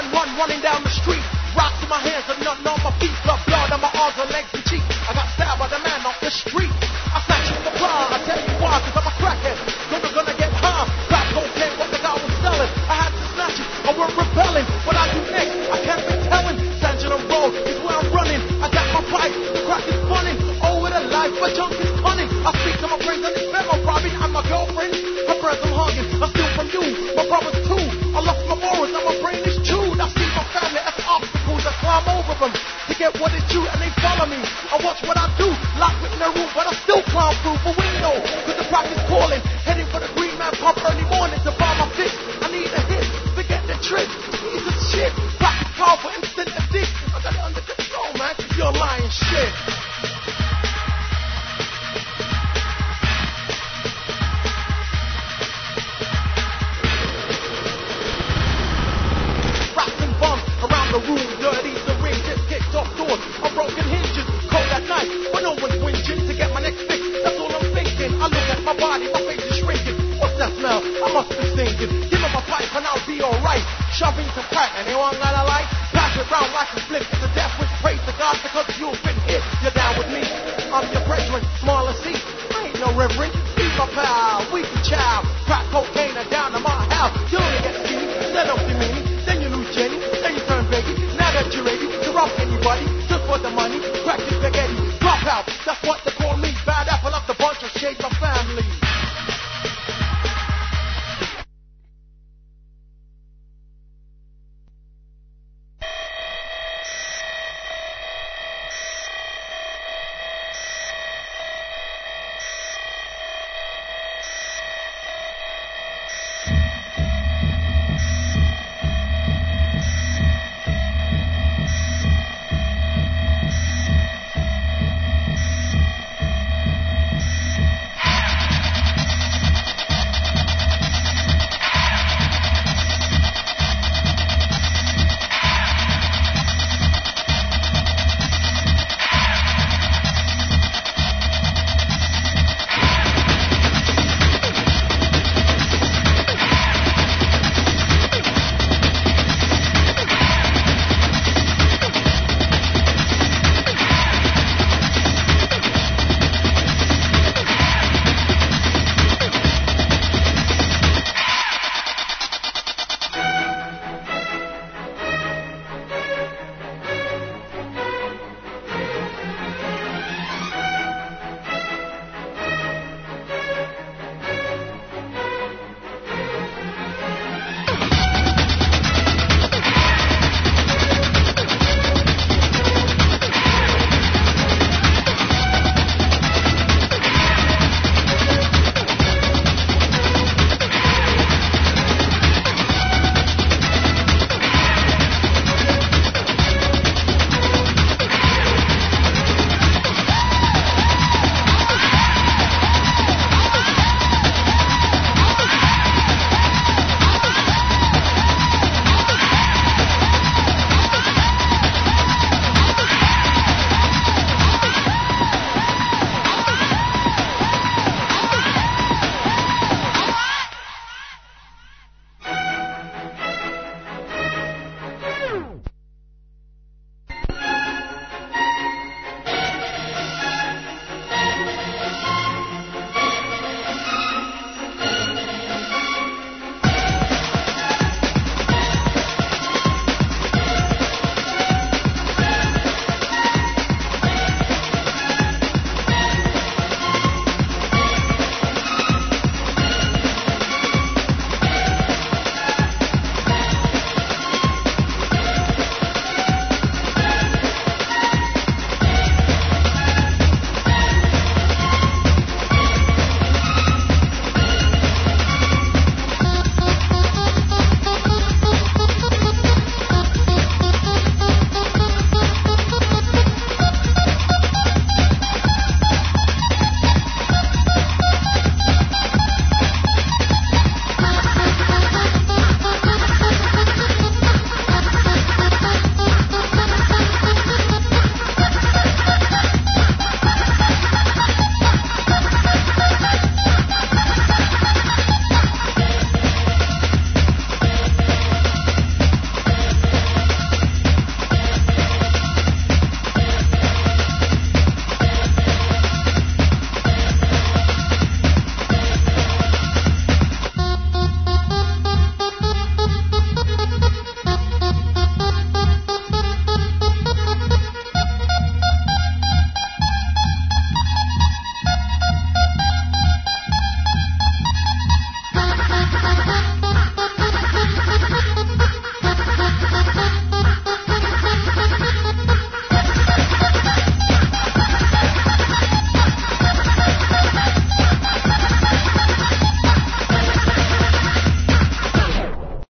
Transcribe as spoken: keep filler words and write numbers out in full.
run, run, running down the street. Rocks in my hands and nothing on my feet. Blood, blood on my arms and legs and cheeks. I got stabbed by the man off the street. I snatched him the bar. I tell you why, cause I'm a crackhead. Never gonna get high. Crack cocaine, what the guy was selling. I had to snatch it. I weren't rebelling. What I do next, I can't be telling. Sangina Road is where I'm running. I got my pipe. The crack is funning. Oh, with a life, my junk is cunning. I speak to my friends and it's them I'm robbing. I'm my girlfriend. Her breath I'm hugging. I steal from you. My brothers too. I lost my morals and my brain is chewed. I see my family as obstacles. I climb over them to get what is true and they follow me. I watch what I do. Locked in the room, but I still climb through for window. Cause the crack is calling. Heading for the green man pump early morning to buy my fix. I need a hit. Forget the trick. Piece of shit. Crack is powerful, instant addiction. I got it under control, man. You're lying shit. Around the room, dirty, the ring just kicked off doors. I'm broken hinges, cold at night, but no one's whinging to get my next fix. That's all I'm thinking. I look at my body, my face is shrinking. What's that smell? I must be stinking. Give me my pipe and I'll be alright. Shoving some crack, anyone got a light? Pass it round like a flip. It's a death which praise to God because you've been hit. You're down with me. I'm your brethren, smaller seat. I ain't no reverend. Be my pal, we can chow. Crack cocaine and down to my house. You only get skinny, let up to me.